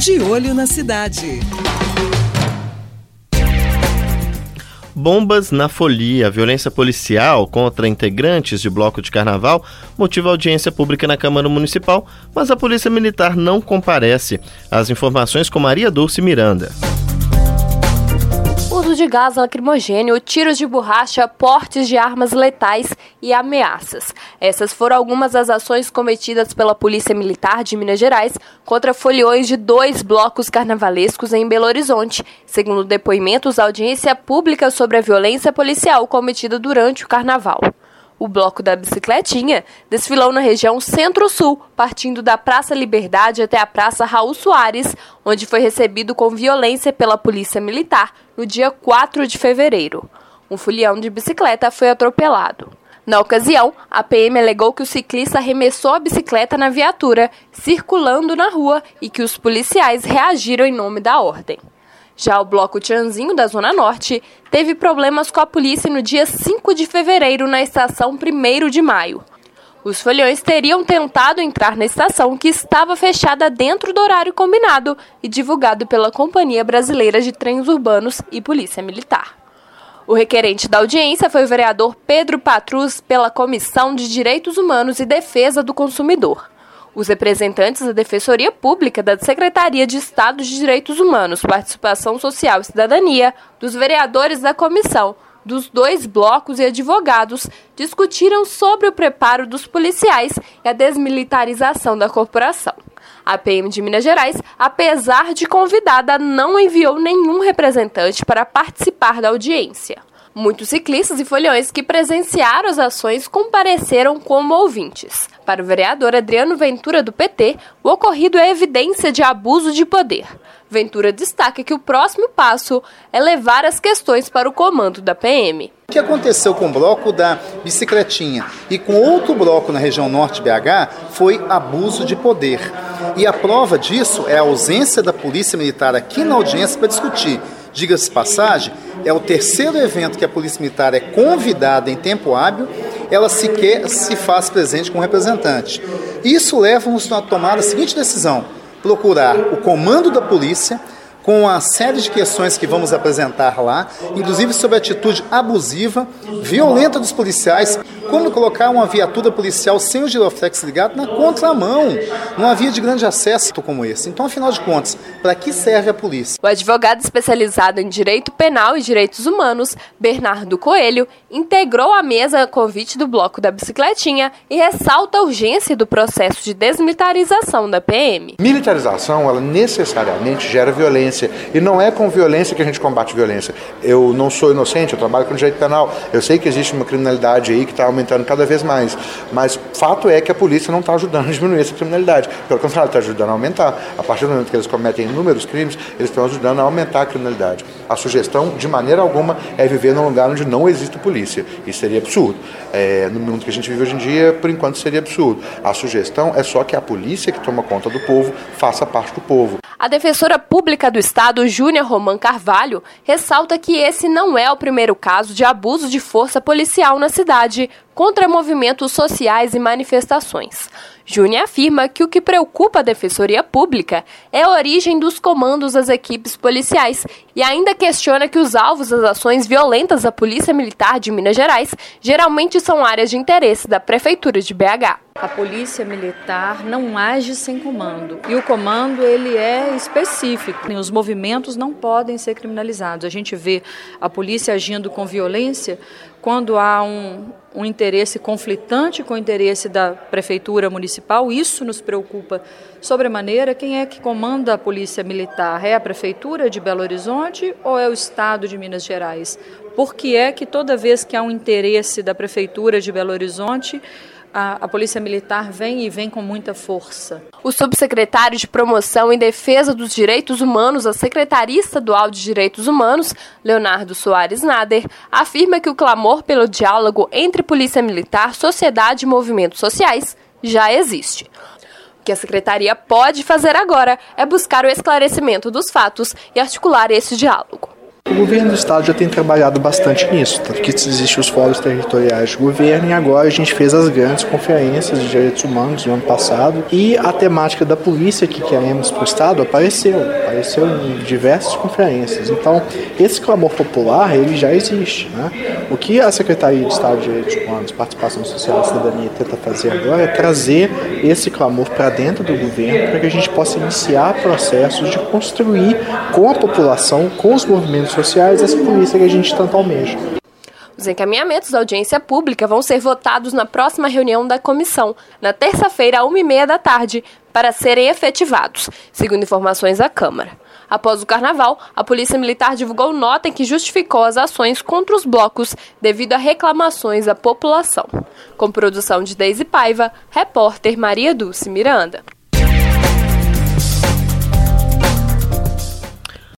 De Olho na Cidade. Bombas na folia. Violência policial contra integrantes de bloco de carnaval motiva audiência pública na Câmara Municipal, mas a Polícia Militar não comparece. As informações com Maria Dulce Miranda. Uso de gás lacrimogênio, tiros de borracha, portes de armas letais e ameaças. Essas foram algumas das ações cometidas pela Polícia Militar de Minas Gerais contra foliões de 2 blocos carnavalescos em Belo Horizonte, segundo depoimentos da audiência pública sobre a violência policial cometida durante o carnaval. O bloco da Bicicletinha desfilou na região Centro-Sul, partindo da Praça Liberdade até a Praça Raul Soares, onde foi recebido com violência pela Polícia Militar no dia 4 de fevereiro. Um folião de bicicleta foi atropelado. Na ocasião, a PM alegou que o ciclista arremessou a bicicleta na viatura, circulando na rua, e que os policiais reagiram em nome da ordem. Já o bloco Tianzinho, da Zona Norte, teve problemas com a polícia no dia 5 de fevereiro na estação 1º de maio. Os foliões teriam tentado entrar na estação, que estava fechada dentro do horário combinado e divulgado pela Companhia Brasileira de Trens Urbanos e Polícia Militar. O requerente da audiência foi o vereador Pedro Patrus, pela Comissão de Direitos Humanos e Defesa do Consumidor. Os representantes da Defensoria Pública, da Secretaria de Estado de Direitos Humanos, Participação Social e Cidadania, dos vereadores da comissão, dos 2 blocos e advogados discutiram sobre o preparo dos policiais e a desmilitarização da corporação. A PM de Minas Gerais, apesar de convidada, não enviou nenhum representante para participar da audiência. Muitos ciclistas e foliões que presenciaram as ações compareceram como ouvintes. Para o vereador Adriano Ventura, do PT, o ocorrido é evidência de abuso de poder. Ventura destaca que o próximo passo é levar as questões para o comando da PM. O que aconteceu com o bloco da Bicicletinha e com outro bloco na região norte de BH foi abuso de poder. E a prova disso é a ausência da Polícia Militar aqui na audiência para discutir. Diga-se de passagem, é o 3º evento que a Polícia Militar é convidada em tempo hábil, ela sequer se faz presente com representante. Isso leva-nos a tomar a seguinte decisão: procurar o comando da polícia, com a série de questões que vamos apresentar lá, inclusive sobre a atitude abusiva, violenta dos policiais, como colocar uma viatura policial sem o giroflex ligado na contramão, numa via de grande acesso como esse. Então, afinal de contas, para que serve a polícia? O advogado especializado em direito penal e direitos humanos, Bernardo Coelho, integrou a mesa a convite do bloco da Bicicletinha e ressalta a urgência do processo de desmilitarização da PM. Militarização, ela necessariamente gera violência. E não é com violência que a gente combate violência. Eu não sou inocente, eu trabalho com direito penal. Eu sei que existe uma criminalidade aí que está aumentando cada vez mais. Mas fato é que a polícia não está ajudando a diminuir essa criminalidade. Pelo contrário, está ajudando a aumentar. A partir do momento que eles cometem inúmeros crimes, eles estão ajudando a aumentar a criminalidade. A sugestão, de maneira alguma, é viver num lugar onde não existe polícia. Isso seria absurdo. No mundo que a gente vive hoje em dia, por enquanto, seria absurdo. A sugestão é só que a polícia que toma conta do povo faça parte do povo. A defensora pública do Estado, Júnia Roman Carvalho, ressalta que esse não é o primeiro caso de abuso de força policial na cidade contra movimentos sociais e manifestações. Júnia afirma que o que preocupa a Defensoria Pública é a origem dos comandos das equipes policiais e ainda questiona que os alvos das ações violentas da Polícia Militar de Minas Gerais geralmente são áreas de interesse da Prefeitura de BH. A Polícia Militar não age sem comando e o comando ele é específico. Os movimentos não podem ser criminalizados. A gente vê a polícia agindo com violência quando há um interesse conflitante com o interesse da Prefeitura Municipal. Isso nos preocupa sobremaneira. Quem é que comanda a Polícia Militar? É a Prefeitura de Belo Horizonte ou é o Estado de Minas Gerais? Por que é que toda vez que há um interesse da Prefeitura de Belo Horizonte, a Polícia Militar vem com muita força? O subsecretário de Promoção e Defesa dos Direitos Humanos da Secretaria Estadual de Direitos Humanos, Leonardo Soares Nader, afirma que o clamor pelo diálogo entre Polícia Militar, sociedade e movimentos sociais já existe. O que a Secretaria pode fazer agora é buscar o esclarecimento dos fatos e articular esse diálogo. O governo do estado já tem trabalhado bastante nisso, tanto que existem os fóruns territoriais de governo e agora a gente fez as grandes conferências de direitos humanos no ano passado e a temática da polícia que queremos para o estado apareceu em diversas conferências. Então, esse clamor popular, ele já existe, né? O que a Secretaria de Estado de Direitos Humanos, Participação Social e Cidadania tenta fazer agora é trazer esse clamor para dentro do governo para que a gente possa iniciar processos de construir com a população, com os movimentos sociais, essa polícia que a gente tanto almeja. Os encaminhamentos da audiência pública vão ser votados na próxima reunião da comissão, na terça-feira, às 1h30 para serem efetivados, segundo informações da Câmara. Após o Carnaval, a Polícia Militar divulgou nota em que justificou as ações contra os blocos devido a reclamações da população. Com produção de Deise Paiva, repórter Maria Dulce Miranda.